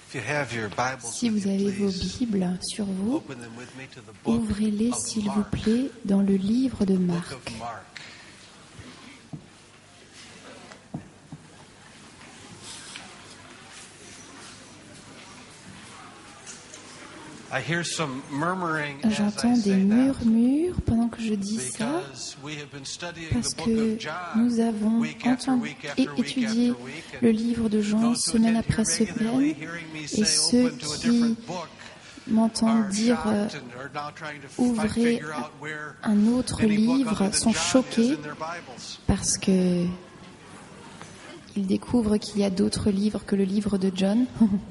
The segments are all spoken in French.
Si vous avez vos Bibles sur vous, ouvrez-les s'il vous plaît dans le livre de Marc. J'entends des murmures pendant que je dis ça, parce que nous avons étudié le livre de Jean semaine après semaine, et ceux qui m'entendent dire ouvrez un autre livre sont choqués parce que ils découvrent qu'il y a d'autres livres que le livre de John.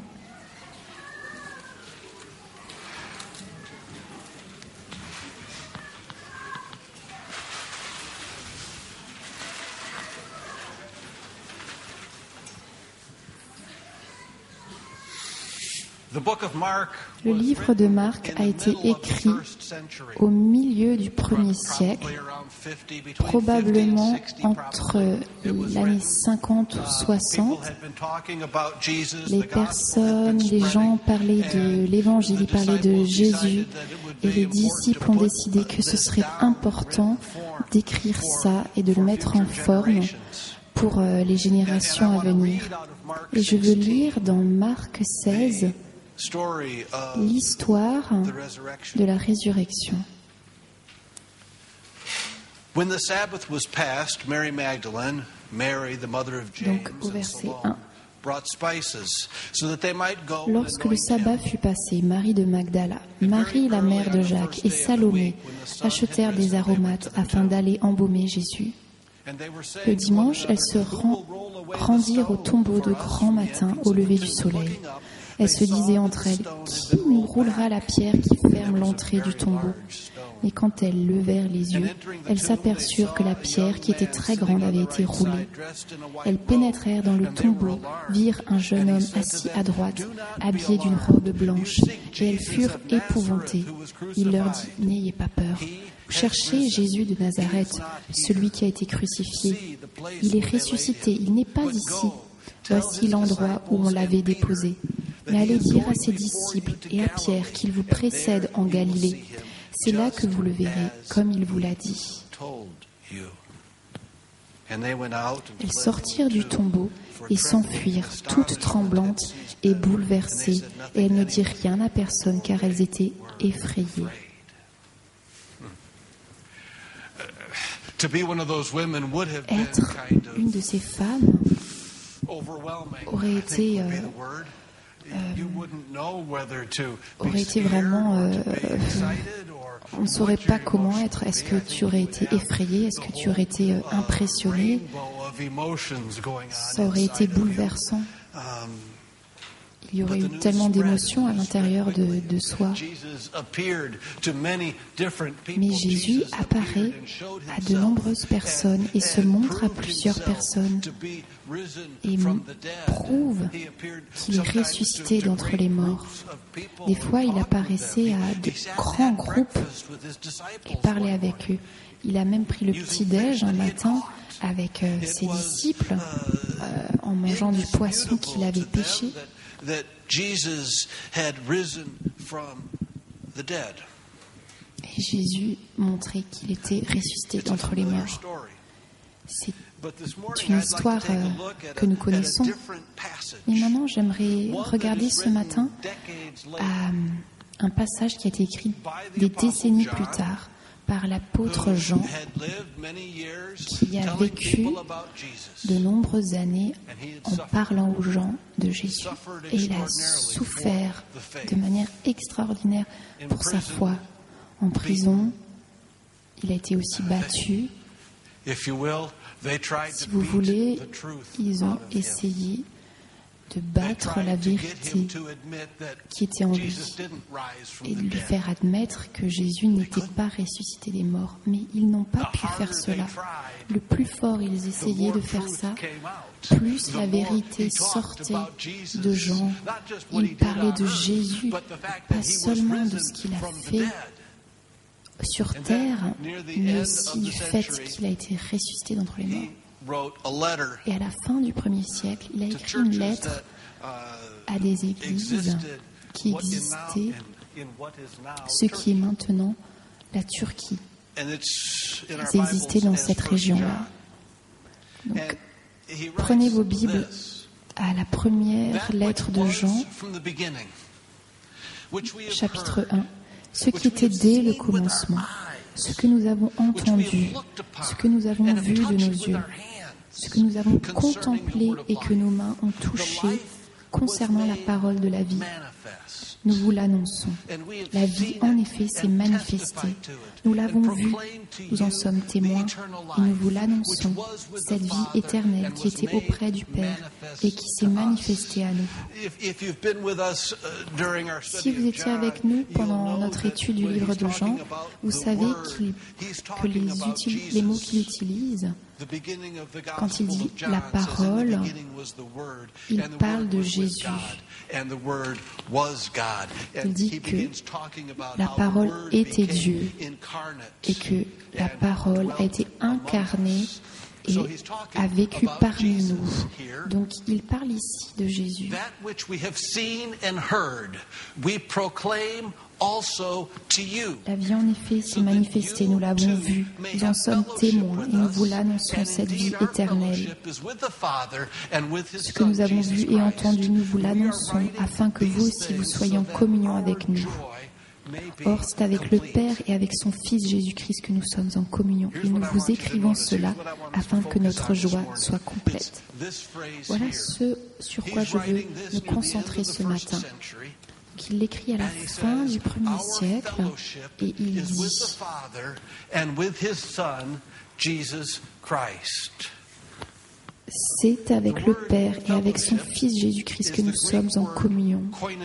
Le livre de Marc a été écrit au milieu du 1er siècle, probablement entre l'année 50 ou 60. Les gens parlaient de l'Évangile, ils parlaient de Jésus, et les disciples ont décidé que ce serait important d'écrire ça et de le mettre en forme pour les générations à venir. Et je veux lire dans Marc 16 l'histoire de la résurrection. Donc au verset 1. Lorsque le sabbat fut passé, Marie de Magdala, Marie la mère de Jacques et Salomé achetèrent des aromates afin d'aller embaumer Jésus. Le dimanche, elles se rendirent au tombeau de grand matin au lever du soleil. Elles se disaient entre elles, « Qui nous roulera la pierre qui ferme l'entrée du tombeau ?» Et quand elles levèrent les yeux, elles s'aperçurent que la pierre, qui était très grande, avait été roulée. Elles pénétrèrent dans le tombeau, virent un jeune homme assis à droite, habillé d'une robe blanche, et elles furent épouvantées. Il leur dit, « N'ayez pas peur. Cherchez Jésus de Nazareth, celui qui a été crucifié. Il est ressuscité, il n'est pas ici. Voici l'endroit où on l'avait déposé. Mais allez dire à ses disciples et à Pierre qu'il vous précède en Galilée. C'est là que vous le verrez, comme il vous l'a dit. » Elles sortirent du tombeau et s'enfuirent, toutes tremblantes et bouleversées, et elles ne dirent rien à personne, car elles étaient effrayées. Être une de ces femmes aurait été vraiment... on ne saurait pas comment être. Est-ce que tu aurais été effrayé? Est-ce que tu aurais été impressionné? Ça aurait été bouleversant. Il y aurait eu tellement d'émotions à l'intérieur de soi. Mais Jésus apparaît à de nombreuses personnes et se montre à plusieurs personnes et prouve qu'il est ressuscité d'entre les morts. Des fois, il apparaissait à de grands groupes et parlait avec eux. Il a même pris le petit-déj un matin avec ses disciples en mangeant du poisson qu'il avait pêché. Et Jésus montrait qu'il était ressuscité d'entre les morts. C'est une histoire que nous connaissons. Mais maintenant, j'aimerais regarder ce matin à un passage qui a été écrit des décennies plus tard par l'apôtre Jean, qui a vécu de nombreuses années en parlant aux gens de Jésus. Et il a souffert de manière extraordinaire pour sa foi. En prison, il a été aussi battu. Si vous voulez, ils ont essayé de battre la vérité qui était en lui et de lui faire admettre que Jésus n'était pas ressuscité des morts. Mais ils n'ont pas pu faire cela. Le plus fort ils essayaient de faire ça, plus la vérité sortait de Jean. Ils parlaient de Jésus, pas seulement de ce qu'il a fait sur terre, mais aussi du fait qu'il a été ressuscité d'entre les morts. Et à la fin du 1er siècle, il a écrit une lettre à des églises qui existaient, ce qui est maintenant la Turquie. Ils existaient dans cette région-là. Donc, prenez vos Bibles à la première lettre de Jean, chapitre 1. Ce qui était dès le commencement, ce que nous avons entendu, ce que nous avons vu de nos yeux, ce que nous avons contemplé et que nos mains ont touché concernant la parole de la vie. Nous vous l'annonçons. La vie, en effet, s'est manifestée. Nous l'avons vue, nous en sommes témoins, et nous vous l'annonçons. Cette vie éternelle qui était auprès du Père et qui s'est manifestée à nous. Si vous étiez avec nous pendant notre étude du livre de Jean, vous savez que les mots qu'il utilise, quand il dit la parole, il parle de Jésus. Il dit que la parole était Dieu et que la parole a été incarnée et a vécu parmi nous. Donc il parle ici de Jésus. La vie en effet s'est manifestée, nous l'avons vue, nous en sommes témoins et nous vous l'annonçons, cette vie éternelle. Ce que nous avons vu et entendu, nous vous l'annonçons, afin que vous aussi vous soyez en communion avec nous. Or, c'est avec le Père et avec son Fils Jésus-Christ que nous sommes en communion. Et nous vous écrivons cela afin que notre joie soit complète. Voilà ce sur quoi je veux me concentrer ce matin. Qu'il l'écrit à la fin du 1er siècle et il dit c'est avec le Père et avec son Fils Jésus-Christ que nous sommes en communion.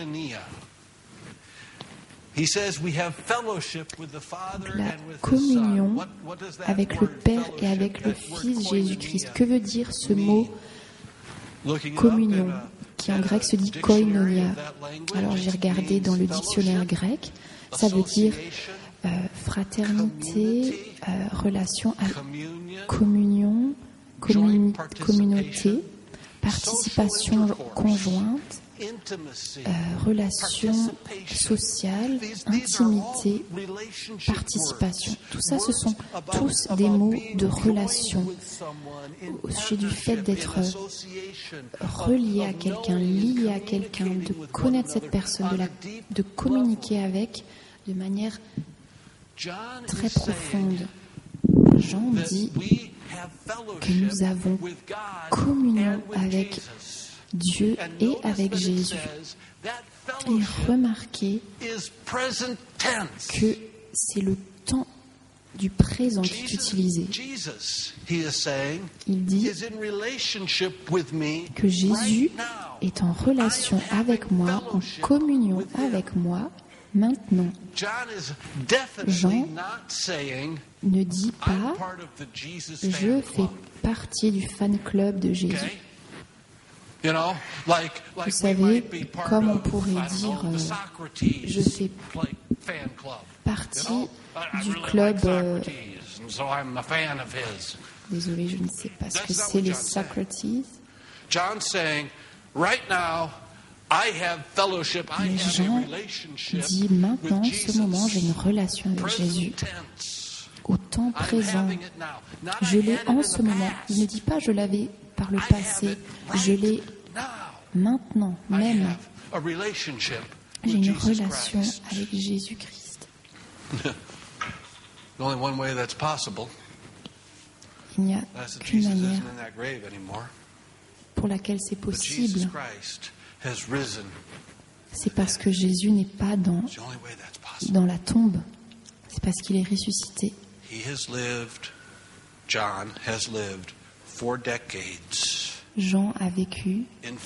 La communion avec le Père et avec le Fils Jésus-Christ. Que veut dire ce mot communion, qui en grec se dit koinonia? Alors j'ai regardé dans le dictionnaire grec, ça veut dire fraternité, relation à communion, communauté, participation conjointe, relation sociale, intimité, participation. Tout ça, ce sont tous des mots de relation. Au sujet du fait d'être relié à quelqu'un, lié à quelqu'un, de connaître cette personne, de communiquer avec de manière très profonde. Jean dit que nous avons communion avec Dieu et avec Jésus. Et remarquez que c'est le temps du présent qui est utilisé. Il dit que Jésus est en relation avec moi, en communion avec moi, maintenant. Jean ne dit pas « je fais partie du fan club de Jésus ». Vous savez, comme on pourrait dire « je fais partie du club... Désolé, je ne sais pas ce que c'est les Socrates. Mais Jean dit maintenant, en ce moment, j'ai une relation avec Jésus. Au temps présent, je l'ai en ce moment. Il ne dit pas je l'avais par le passé, je l'ai maintenant, même. J'ai une relation avec Jésus-Christ. Il n'y a qu'une manière pour laquelle c'est possible. C'est parce que Jésus n'est pas dans la tombe. C'est parce qu'il est ressuscité. Jean a vécu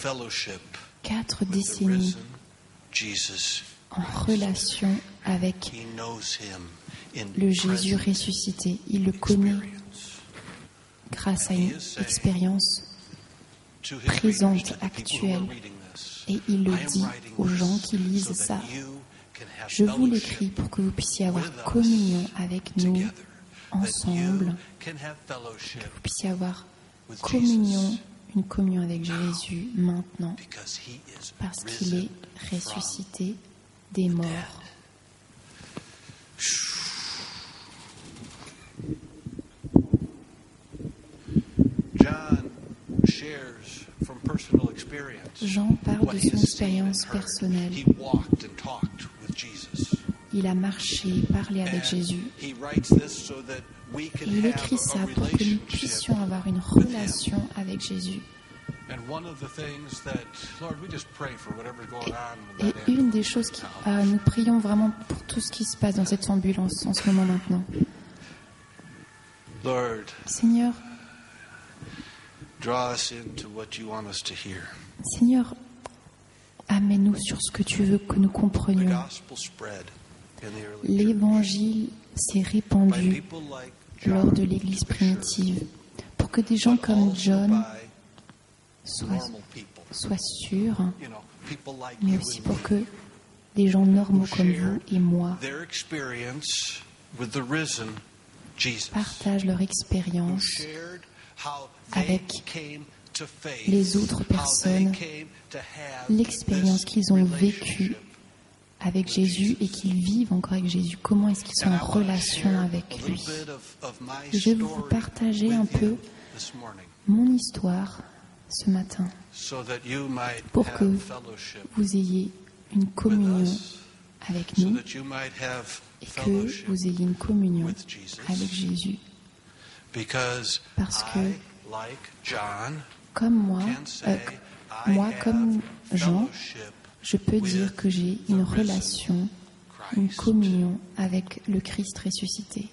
4 décennies en relation avec le Jésus ressuscité. Il le connaît grâce à une expérience présente, actuelle. Et il le dit aux gens qui lisent ça. Je vous l'écris pour que vous puissiez avoir communion avec nous ensemble, que vous puissiez avoir communion, une communion avec Jésus maintenant parce qu'il est ressuscité des morts. Jean parle de son expérience personnelle. Il a marché, parlé avec Jésus. Et il écrit ça pour que nous puissions avoir une relation avec Jésus. Et une des choses nous prions vraiment pour tout ce qui se passe dans cette ambulance en ce moment maintenant. Seigneur, Seigneur, amène-nous sur ce que tu veux que nous comprenions. L'évangile s'est répandu lors de l'Église primitive pour que des gens comme John soient sûrs, mais aussi pour que des gens normaux comme vous et moi partagent leur expérience avec les autres personnes, l'expérience qu'ils ont vécue avec Jésus et qu'ils vivent encore avec Jésus. Comment est-ce qu'ils sont en relation avec lui? Je vais vous partager un peu mon histoire ce matin pour que vous ayez une communion avec nous et que vous ayez une communion avec Jésus. Parce que, comme moi comme Jean, je peux dire que j'ai une relation, une communion avec le Christ ressuscité.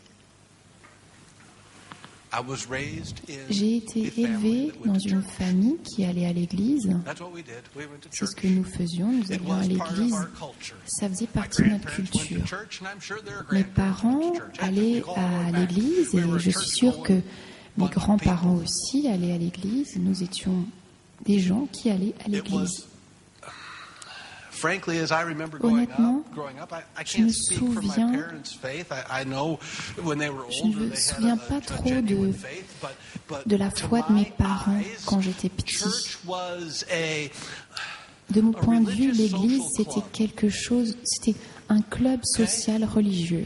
J'ai été élevé dans une famille qui allait à l'église. C'est ce que nous faisions, nous allions à l'église. Ça faisait partie de notre culture. Mes parents allaient à l'église et je suis sûre que mes grands-parents aussi allaient à l'église. Nous étions des gens qui allaient à l'église. Honnêtement, je ne me souviens pas trop de la foi de mes parents quand j'étais petit. De mon point de vue, l'Église, c'était un club social religieux.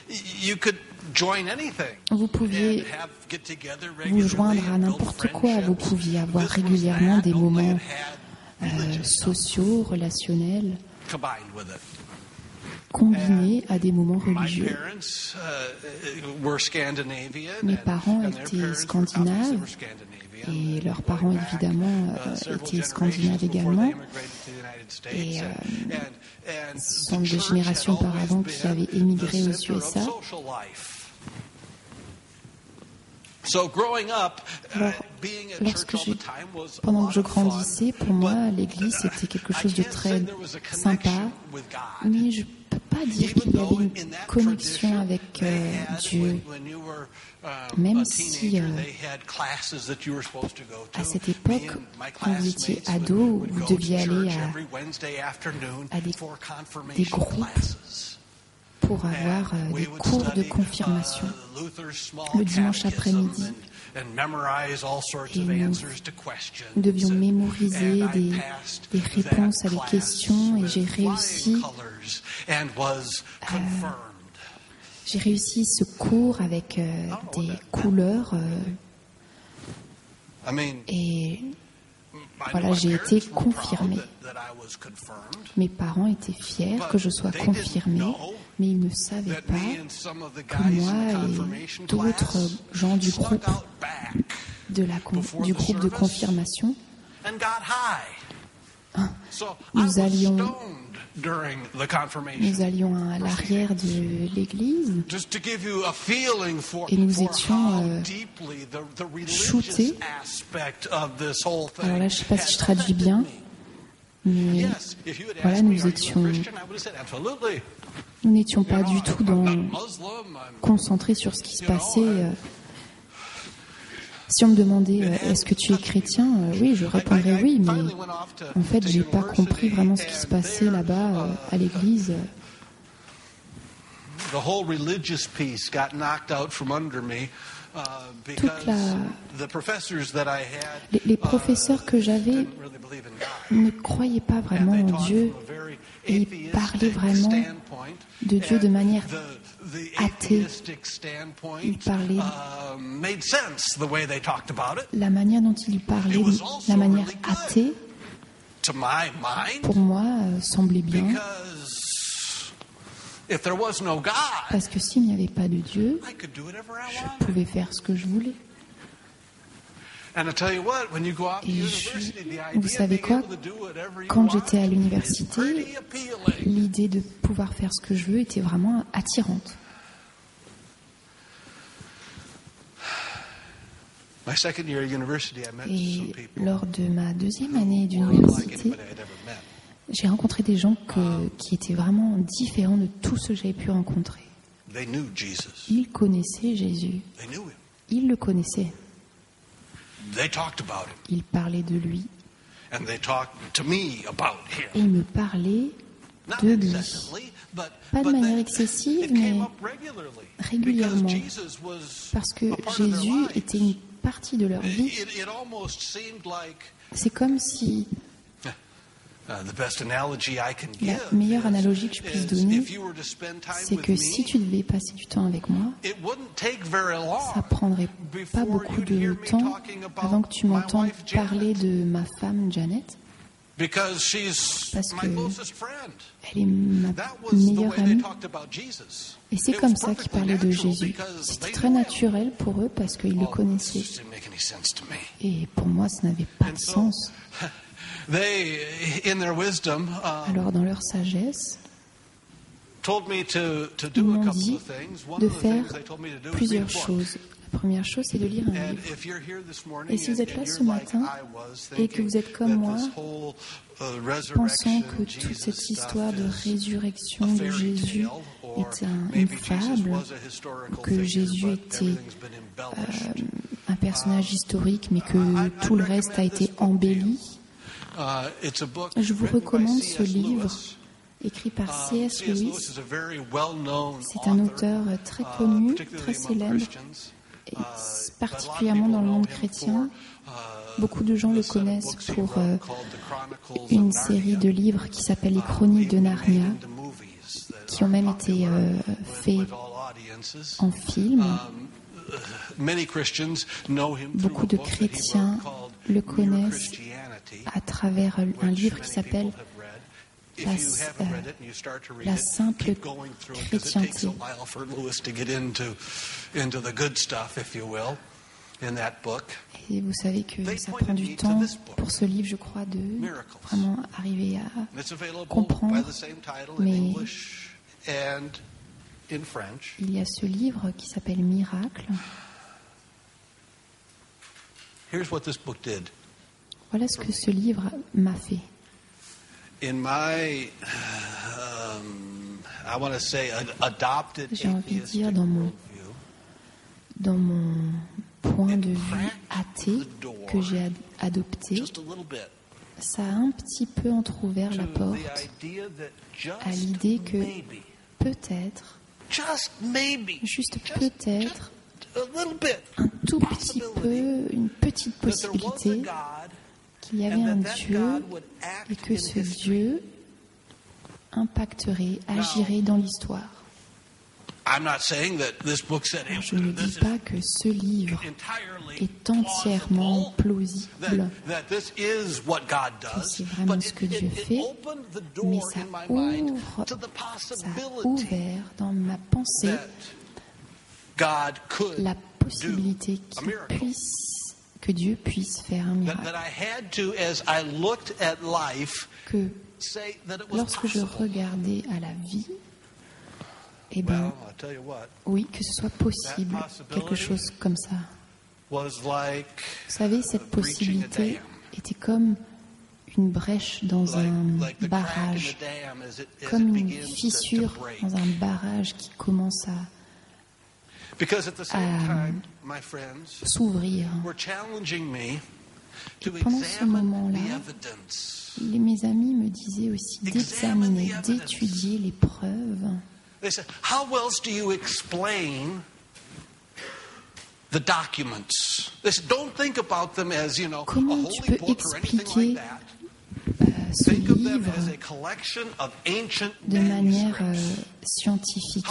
Vous pouviez vous joindre à n'importe quoi, vous pouviez avoir régulièrement des moments sociaux, relationnels, combinés à des moments religieux. Mes parents étaient scandinaves et leurs parents, évidemment, étaient scandinaves également. Et ce sont des générations auparavant qui avaient émigré aux USA. Alors, pendant que je grandissais, pour moi, l'église, c'était quelque chose de très sympa, mais je ne peux pas dire qu'il y avait une connexion avec Dieu, même si à cette époque, quand vous étiez ado, vous deviez aller à des groupes pour avoir des cours de confirmation le dimanche après-midi. Et nous devions mémoriser des réponses à des questions et j'ai réussi ce cours avec des couleurs et voilà, j'ai été confirmée. Mes parents étaient fiers que je sois confirmée, mais ils ne savaient pas que moi et d'autres gens du groupe de confirmation, nous allions à l'arrière de l'église et nous étions shootés. Alors là, je ne sais pas si je traduis bien, mais voilà, nous n'étions pas du tout concentrés sur ce qui se passait. Si on me demandait est-ce que tu es chrétien, oui, je répondrais oui, mais en fait, j'ai pas compris vraiment ce qui se passait là-bas à l'église. Les professeurs que j'avais ne croyaient pas vraiment en Dieu et parlaient vraiment de Dieu de manière athée. Ils parlaient, la manière dont ils parlaient, la manière athée, pour moi, semblait bien. Parce que s'il n'y avait pas de Dieu, je pouvais faire ce que je voulais. Et vous savez quoi? Quand j'étais à l'université, l'idée de pouvoir faire ce que je veux était vraiment attirante. Et lors de ma deuxième année d'université, j'ai rencontré des gens qui étaient vraiment différents de tout ce que j'avais pu rencontrer. Ils connaissaient Jésus. Ils le connaissaient. Ils parlaient de lui. Et ils me parlaient de lui. Pas de manière excessive, mais régulièrement. Parce que Jésus était une partie de leur vie. C'est comme si... La meilleure analogie que je puisse donner, c'est que si tu devais passer du temps avec moi, ça prendrait pas beaucoup de temps avant que tu m'entendes parler de ma femme Janet, parce qu'elle est ma meilleure amie. Et c'est comme ça qu'ils parlaient de Jésus. C'était très naturel pour eux parce qu'ils le connaissaient. Et pour moi, ça n'avait pas de sens. Alors, dans leur sagesse, ils m'ont dit de faire plusieurs choses. La première chose, c'est de lire un livre. Et si vous êtes là ce matin et que vous êtes comme moi, pensant que toute cette histoire de résurrection de Jésus est une fable, que Jésus était un personnage historique, mais que tout le reste a été embelli, je vous recommande ce livre écrit par C.S. Lewis. C'est un auteur très connu, très célèbre, et particulièrement dans le monde chrétien. Beaucoup de gens le connaissent pour une série de livres qui s'appelle Les Chroniques de Narnia, qui ont même été faits en film. Beaucoup de chrétiens le connaissent à travers un livre qui s'appelle La simple chrétienté. Et vous savez que ça prend du temps pour ce livre, je crois, de vraiment arriver à comprendre. Mais il y a ce livre qui s'appelle Miracle. Voilà ce que ce livre m'a fait. J'ai envie de dire dans mon point de vue athée que j'ai adopté, ça a un petit peu entrouvert la porte à l'idée que peut-être, juste peut-être, un tout petit peu, une petite possibilité qu'il y avait un Dieu et que ce Dieu impacterait, agirait dans l'histoire. Je ne dis pas que ce livre est entièrement plausible, que c'est vraiment ce que Dieu fait, mais ça a ouvert dans ma pensée la possibilité que Dieu puisse faire un miracle. Que lorsque je regardais à la vie, eh bien, oui, que ce soit possible, quelque chose comme ça. Vous savez, cette possibilité était comme une brèche dans un barrage, comme une fissure dans un barrage qui commence à s'ouvrir. Et pendant ce moment-là, mes amis me disaient aussi d'examiner, d'étudier les preuves. Comment tu peux expliquer ce livre de manière scientifique?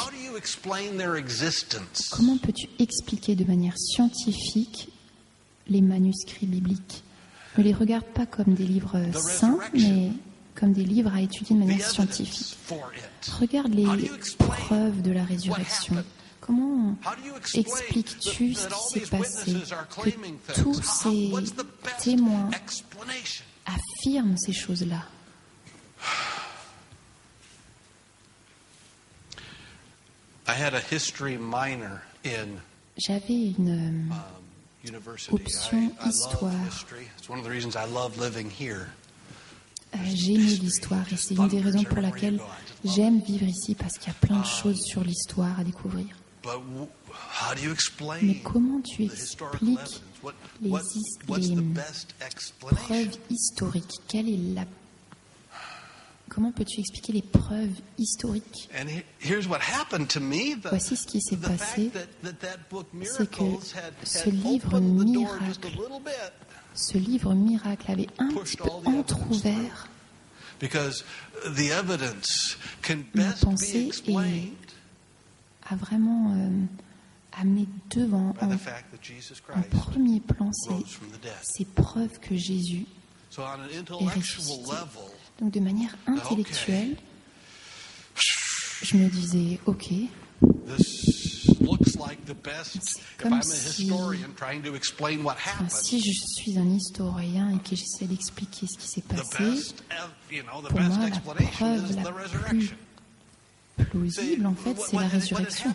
Comment peux-tu expliquer de manière scientifique les manuscrits bibliques? Ne les regarde pas comme des livres saints, mais comme des livres à étudier de manière scientifique. Regarde les preuves de la résurrection. Comment expliques-tu ce qui s'est passé? Que tous ces témoins affirment ces choses-là. J'avais une option histoire. J'ai aimé l'histoire et c'est une des raisons pour laquelle j'aime vivre ici, parce qu'il y a plein de choses sur l'histoire à découvrir. Mais comment tu expliques les preuves historiques? Comment peux-tu expliquer les preuves historiques? Voici ce qui s'est passé, c'est que ce livre miracle avait un petit peu entrouvert ma pensée et a vraiment amené devant en premier plan ces preuves que Jésus est ressuscité. Donc de manière intellectuelle, je me disais, ok, c'est comme si je suis un historien et que j'essaie d'expliquer ce qui s'est passé. Pour moi, la preuve la plus plausible, en fait, c'est la résurrection.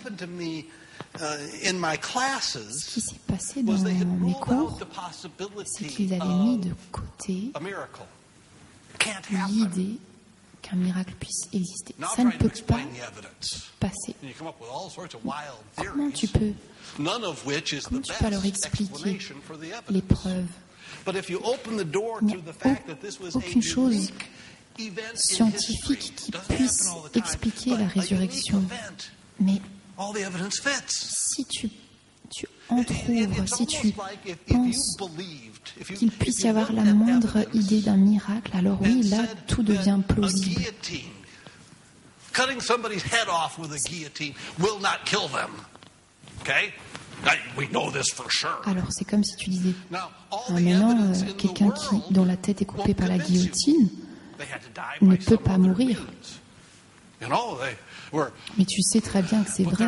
Ce qui s'est passé dans mes cours, c'est qu'ils avaient mis de côté l'idée qu'un miracle puisse exister. Ça ne peut pas passer. Comment tu peux alors expliquer les preuves? Il n'y a aucune chose scientifique qui puisse expliquer la résurrection. Mais si tu entrouvres, si tu penses qu'il puisse y avoir la moindre idée d'un miracle, alors oui, là, tout devient plausible. Cutting somebody's head off with a guillotine will not kill them. Okay? We know this for sure. Alors c'est comme si tu disais, maintenant, quelqu'un dont la tête est coupée par la guillotine ne peut pas mourir. Mais tu sais très bien que c'est vrai.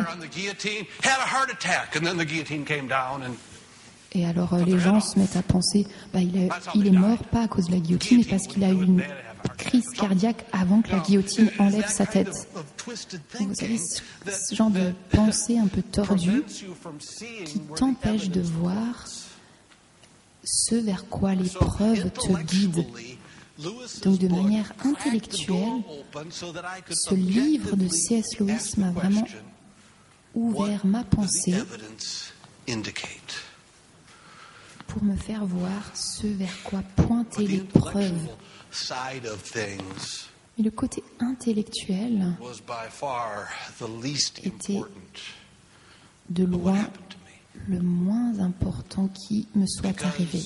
Et alors les gens se mettent à penser, il est mort pas à cause de la guillotine, mais parce qu'il a eu une crise cardiaque avant que la guillotine enlève sa tête. Vous savez, ce genre de pensée un peu tordue qui t'empêche de voir ce vers quoi les preuves te guident. Donc de manière intellectuelle, ce livre de C.S. Lewis m'a vraiment ouvert ma pensée pour me faire voir ce vers quoi pointer les preuves. Mais le côté intellectuel était de loin le moins important qui me soit arrivé.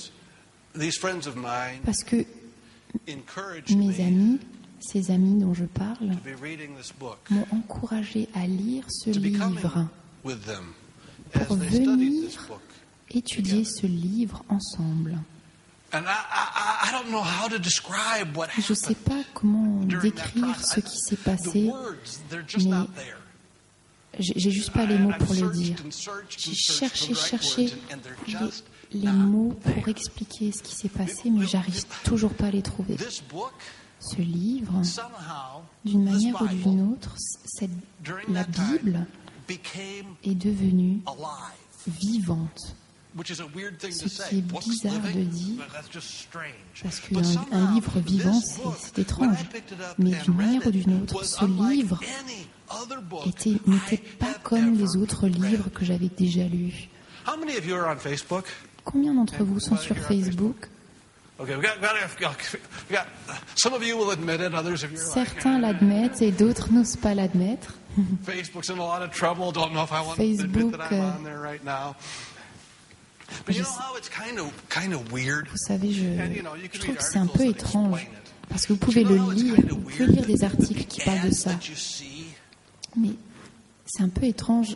Parce que mes amis, ces amis dont je parle, m'ont encouragé à lire ce livre pour venir étudier ce livre ensemble. Je ne sais pas comment décrire ce qui s'est passé, mais j'ai juste pas les mots pour le dire. J'ai cherché les mots pour expliquer ce qui s'est passé, mais j'arrive toujours pas à les trouver. Ce livre, d'une manière ou d'une autre, la Bible est devenue vivante. Ce qui est bizarre de dire, parce qu'un livre vivant, c'est étrange. Mais d'une manière ou d'une autre, ce livre n'était pas comme les autres livres que j'avais déjà lus. Combien d'entre vous sont sur Facebook? Certains l'admettent et d'autres n'osent pas l'admettre. Facebook But you know how it's kind of weird? Vous savez, je trouve que c'est un peu étrange, parce que vous pouvez le lire, vous pouvez lire des articles qui parlent de ça, mais c'est un peu étrange.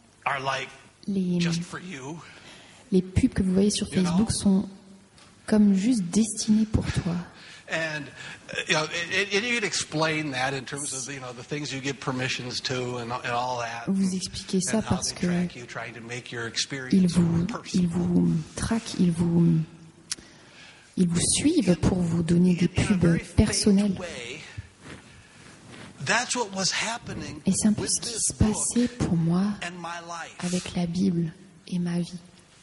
Les pubs que vous voyez sur Facebook sont comme juste destinées pour toi. And you could explain that in terms of the things you give permissions to and all that. Vous expliquez ça parce que ils vous traquent, ils vous suivent pour vous donner des pubs personnelles. Et c'est un peu ce qui se passait pour moi avec la Bible et ma vie.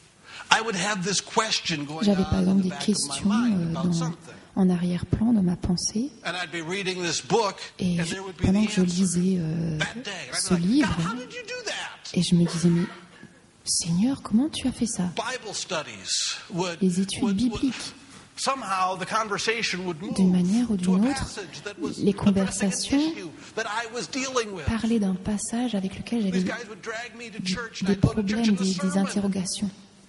J'avais par exemple des questions en arrière-plan dans ma pensée. Et pendant que je lisais ce livre, et je me disais, mais Seigneur, comment tu as fait ça? Les études bibliques. D'une manière ou d'une autre, les conversations parlaient d'un passage avec lequel j'avais des problèmes, des interrogations.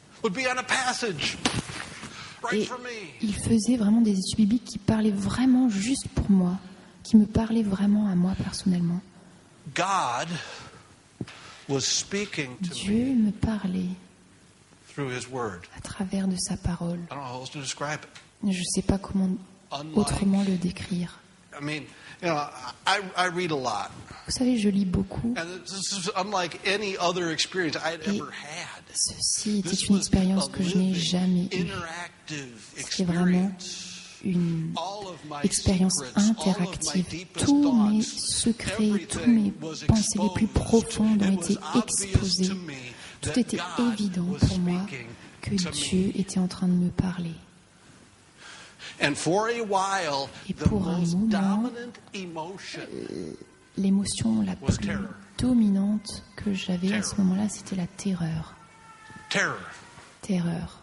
Et il faisait vraiment des études bibliques qui parlaient vraiment juste pour moi, qui me parlaient vraiment à moi personnellement. Dieu me parlait à travers de sa parole. Je ne sais pas comment autrement le décrire. Vous savez, je lis beaucoup. Et ceci était une expérience que je n'ai jamais eue. C'était vraiment une expérience interactive. Tous mes secrets, tous mes pensées les plus profondes ont été exposés. Tout était évident pour moi que Dieu était en train de me parler. Et pour un moment, l'émotion la plus dominante que j'avais à ce moment-là, c'était la terreur. Terreur.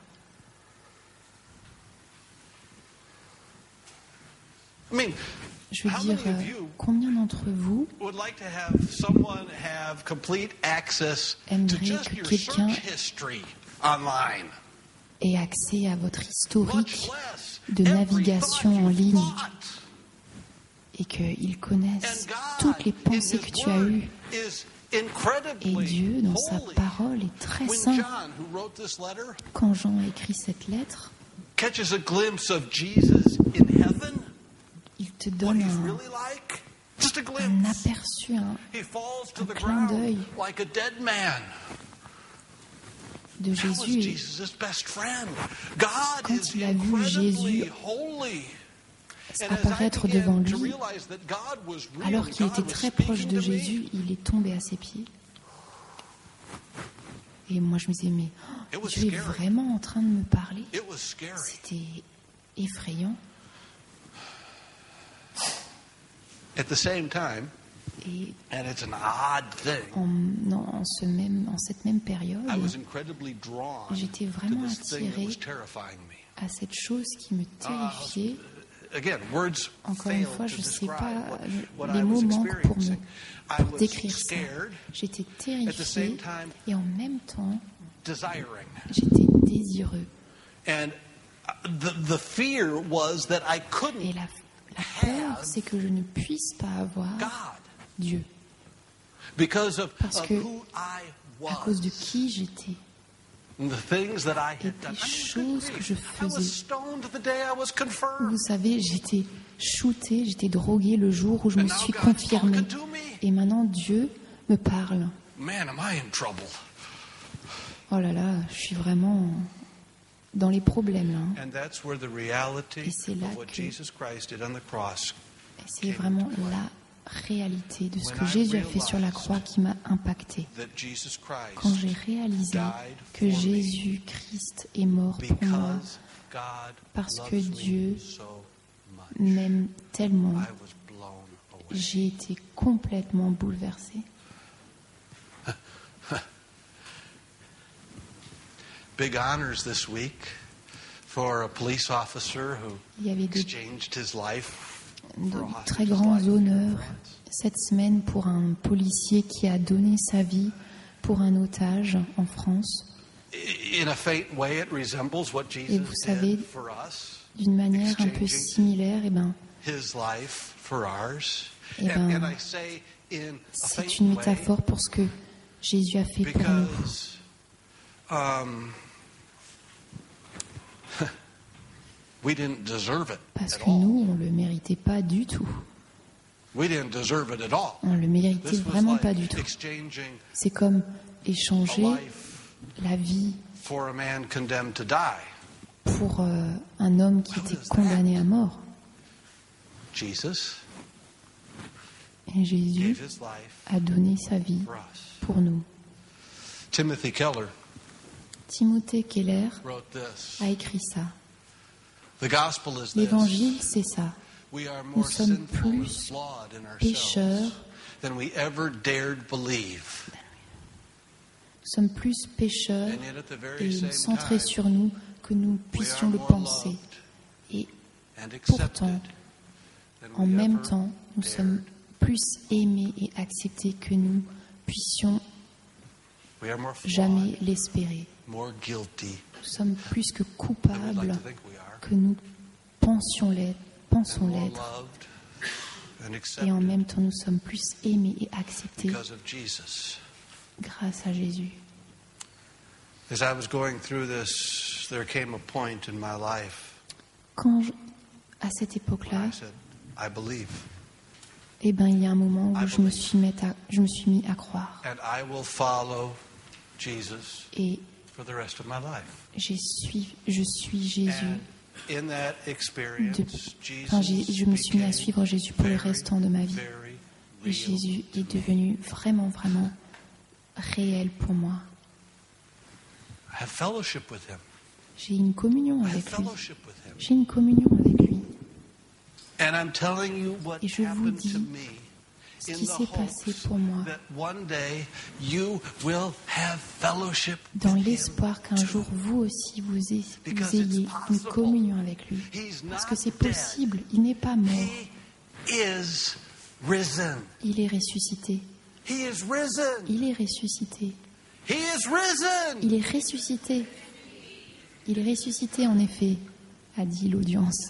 Je veux dire, combien d'entre vous aimeraient que quelqu'un ait accès à votre historique de navigation en ligne et qu'il connaisse toutes les pensées que tu as eues? Et Dieu, dans sa parole, est très saint. Quand Jean a écrit cette lettre, il te donne un aperçu, un clin d'œil de Jésus. Et quand il a vu Jésus apparaître devant lui, alors qu'il était très proche de Jésus, il est tombé à ses pieds. Et moi je me disais, mais Dieu est vraiment en train de me parler? C'était effrayant. Et en cette même période, j'étais vraiment attiré à cette chose qui me terrifiait. Encore une fois, je ne sais pas, les mots manquent pour décrire ça. J'étais terrifié et en même temps, j'étais désireux. Et la peur, c'est que je ne puisse pas avoir Dieu. Parce que, à cause de qui j'étais, et des choses que je faisais. Vous savez, j'étais shooté, j'étais drogué le jour où je me suis confirmé. Et maintenant, Dieu me parle. Oh là là, je suis vraiment dans les problèmes là. Et c'est là que c'est vraiment la réalité de ce que Jésus a fait sur la croix qui m'a impacté. Quand j'ai réalisé que Jésus-Christ est mort pour moi parce que Dieu m'aime tellement, j'ai été complètement bouleversé. Big honors this week for a police officer who exchanged his life. De très grands honneurs cette semaine pour un policier qui a donné sa vie pour un otage en France. In a faint way, it resembles what Et vous Jesus savez, did for us, d'une manière un peu exchanging similaire, his life for ours. Eh ben, And I say in a c'est faint une way métaphore pour ce que Jésus a fait pour nous. because we didn't deserve it Parce at que all. nous, on ne le méritait pas du tout. We didn't deserve it at all. On ne le méritait This was vraiment like pas du tout. exchanging C'est comme a échanger life la vie for a man condemned to die. pour un homme qui était condamné à mort. Jesus Et Jésus gave his life a donné sa vie for us. pour nous. Timothy Keller Timothée Keller wrote this. a écrit ça. The gospel is this. L'évangile, c'est ça. We are Nous more sommes sinful and plus flawed in pécheurs. ourselves than we ever dared believe. Nous sommes plus pécheurs And yet at the very et same centrés time, sur nous que nous we puissions are le more penser. loved Et and pourtant, accepted than en we même ever temps, nous dared. sommes plus aimés et acceptés que nous puissions We are more flawed, jamais l'espérer. more guilty Nous sommes plus que than we'd coupables like to think we are, que nous pensons and more l'être. loved and Et en accepted même temps, nous sommes plus aimés et acceptés because of Jesus. grâce à Jésus. As I was going through this, there came a point in my life À cette when époque-là, I said, I believe, il y a un moment où je me suis mis à croire. and I will follow Jesus Et for the rest of my life. je suis Jésus. And in that experience, Je me suis mis à suivre Jésus pour le restant de ma vie. very Et real. Jésus est devenu vraiment, vraiment réel pour moi. I have fellowship with him. J'ai une communion I have avec lui. fellowship with him. J'ai une communion avec lui. And I'm telling you what Et je vous happened dis to me Ce in qui the s'est passé hopes pour moi, that one day you will have fellowship dans with him l'espoir qu'un too. jour vous aussi vous Because ayez it's une possible. communion avec lui. He's Parce not que c'est dead. possible, il n'est pas mort, He is risen. il est ressuscité. He is risen. Il est ressuscité. He is risen. Il est ressuscité. Il est ressuscité en effet, a dit l'audience.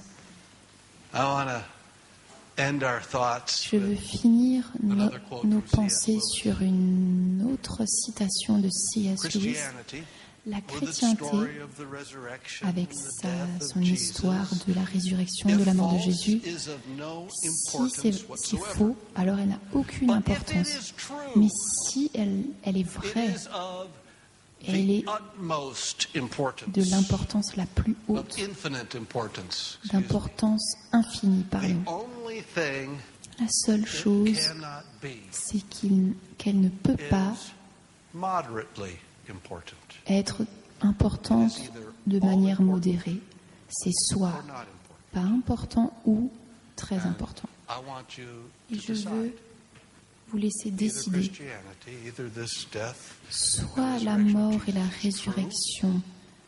I want to end our thoughts Je veux with finir another quote nos from C.S. pensées Lewis. sur une autre citation de C.S. Lewis. Christianity, La with its chrétienté, story of the resurrection avec and the death of son histoire Jesus, de la résurrection, if de la mort de false, Jésus, is of no si importance c'est whatsoever. faux, alors elle n'a aucune But if it importance. is true, Mais si elle est it vraie, is of elle the est utmost importance, de l'importance la plus of haute, infinite importance. Excuse me. d'importance infinie, The pardon. only thing La seule that chose, cannot be c'est qu'elle ne peut pas is moderately important être importante de manière modérée. C'est soit or not important. pas important ou très important. I want you Et to je decide. veux vous laisser Either décider. Christianity, either this death, Soit la mort et la résurrection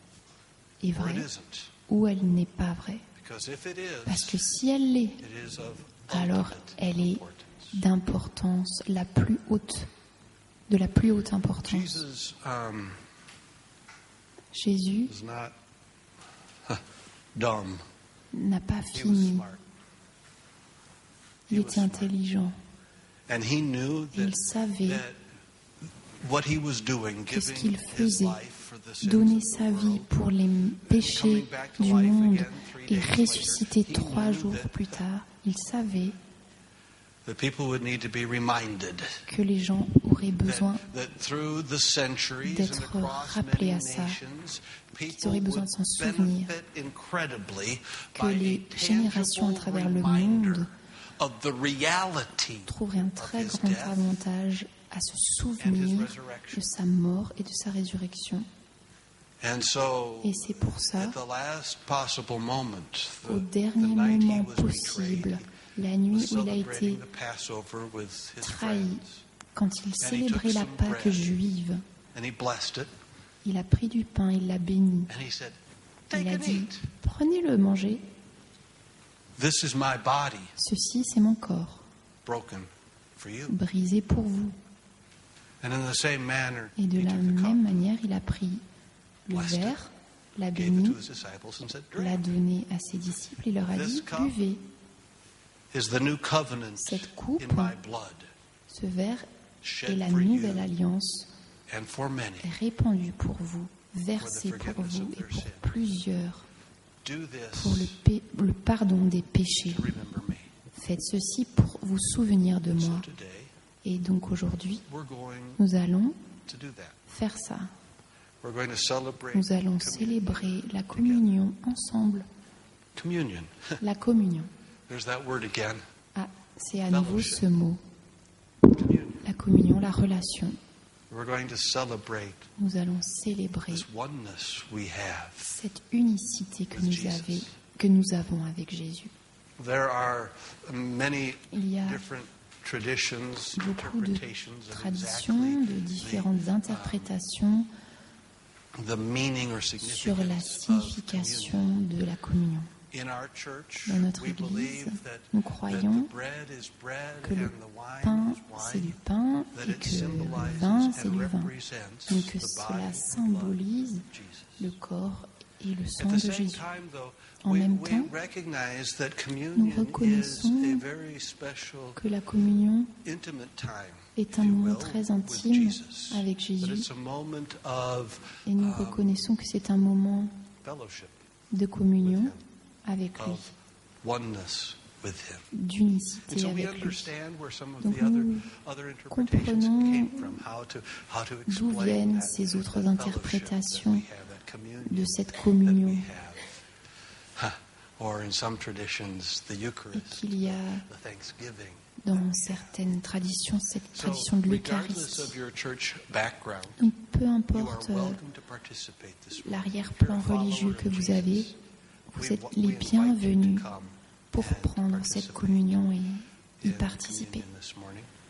est or it vraie, isn't. ou elle n'est pas vraie. Because if it is, Parce que si elle l'est, it is of alors ultimate elle est importance. d'importance la plus haute, de la plus haute importance. Jesus Jésus was not dumb. n'a pas He was fini, smart. il He était was smart. intelligent. And he knew Il that, savait that what he was doing, que ce giving qu'il his faisait, life for the sins donner of the sa vie world, pour les péchés du monde et ressusciter 3 jours plus tard, il savait the people would need to be reminded que les gens auraient besoin that through the centuries and d'être across rappelés many à ça, nations, qu'ils people auraient besoin would de s'en souvenir, benefit incredibly que by les a générations à tangible travers le reminder monde of the reality trouveraient un très of his grand death avantage à se and his souvenir resurrection. de sa mort et de sa résurrection. And so, Et c'est pour ça, at the last possible moment, au the dernier night he moment was possible, betrayed, la was nuit où il a celebrating été the Passover with his trahi, friends. quand il célébrait la Pâque juive, And he blessed it, il a pris du pain, il l'a béni, and he said, il "Take a and dit, eat. prenez-le, mangez, This is my body ceci c'est mon corps, broken for you." brisé pour vous. And in the same manner, Et de he la took the cup. même manière, il a pris le verre, l'a béni, l'a donné à ses disciples et leur a dit, buvez. Cette coupe, ce verre est la nouvelle alliance répandue pour vous, versée pour vous et pour plusieurs, pour le pardon des péchés. Faites ceci pour vous souvenir de moi. Et donc aujourd'hui, nous allons faire ça. Nous allons célébrer la communion ensemble. La communion. Ah, c'est à nouveau ce mot. La communion, la relation. Nous allons célébrer cette unicité que nous avons avec Jésus. Il y a beaucoup de traditions, de différentes interprétations sur la signification de la communion. Dans notre Église, nous croyons que le pain, c'est du pain et que le vin, c'est du vin. Et que cela symbolise le corps et le sang de Jésus. En même temps, nous reconnaissons que la communion est un moment très intime avec Jésus. Et nous reconnaissons que c'est un moment de communion avec lui, d'unicité avec lui. Donc nous comprenons d'où viennent ces autres interprétations de cette communion. Et qu'il y a dans certaines traditions cette tradition de l'Eucharistie. Donc peu importe l'arrière-plan religieux que vous avez, vous êtes les bienvenus pour prendre cette communion et y participer.